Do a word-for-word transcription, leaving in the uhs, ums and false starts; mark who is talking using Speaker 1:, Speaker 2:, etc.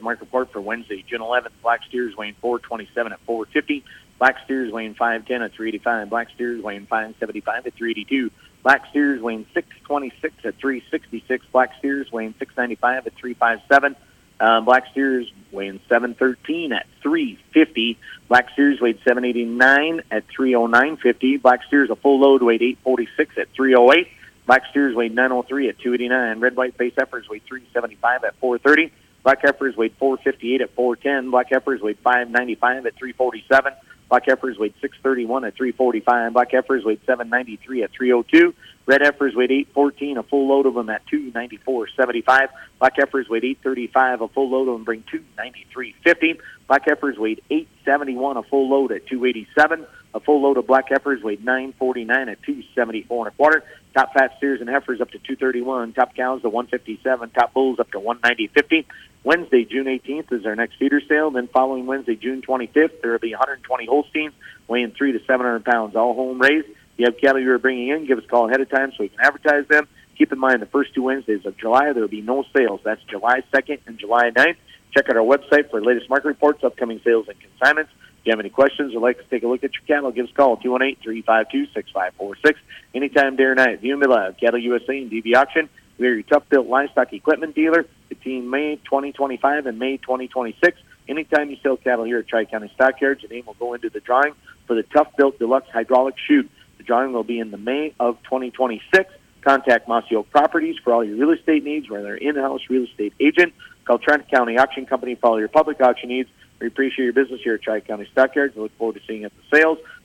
Speaker 1: Market Report for Wednesday, June eleventh. Black steers weighing four twenty-seven at four fifty. Black steers weighing five ten at three eighty-five. Black steers weighing five seventy-five at three eighty-two. Black steers weighing six twenty-six at three sixty-six. Black steers weighing six ninety-five at three fifty-seven. Uh, black steers weighing seven thirteen at three fifty. Black steers weighed seven eighty-nine at three oh nine fifty. Black steers a full load weighed eight forty-six at three oh eight. Black steers weighed nine oh three at two eighty-nine. Red white face heifers weighed three seventy-five at four thirty. Black heifers weighed four fifty-eight at four ten. Black heifers weighed five ninety-five at three forty-seven. Black heifers weighed six thirty-one at three forty-five. Black heifers weighed seven ninety-three at three oh two. Red heifers weighed eight fourteen, a full load of them at two ninety-four seventy-five. Black heifers weighed eight thirty-five, a full load of them bring two ninety-three fifty. Black heifers weighed eight seventy-one, a full load at two eighty-seven. A full load of black heifers weighed nine forty-nine at two seventy-four and a quarter. Top fat steers and heifers up to two thirty-one. Top cows to one fifty-seven. Top bulls up to one ninety fifty. Wednesday, June eighteenth is our next feeder sale. Then following Wednesday, June twenty-fifth, there will be one hundred twenty Holsteins weighing three to seven hundred pounds, all home raised. If you have cattle you're bringing in, give us a call ahead of time so we can advertise them. Keep in mind the first two Wednesdays of July, there will be no sales. That's July second and July ninth. Check out our website for the latest market reports, upcoming sales, and consignments. If you have any questions or like to take a look at your cattle, give us a call, two one eight, three five two, six five four six. Anytime, day or night. View me live, Cattle U S A and D B Auction. We are your tough-built livestock equipment dealer between May twenty twenty-five and May twenty twenty-six. Anytime you sell cattle here at Tri-County Stockyards, your name will go into the drawing for the tough-built deluxe hydraulic chute. The drawing will be in the May of twenty twenty-six. Contact Mossy Oak Properties for all your real estate needs. We're their in-house real estate agent. Call Trent County Auction Company for all your public auction needs. We appreciate your business here at Tri-County Stockyards. We look forward to seeing you at the sales.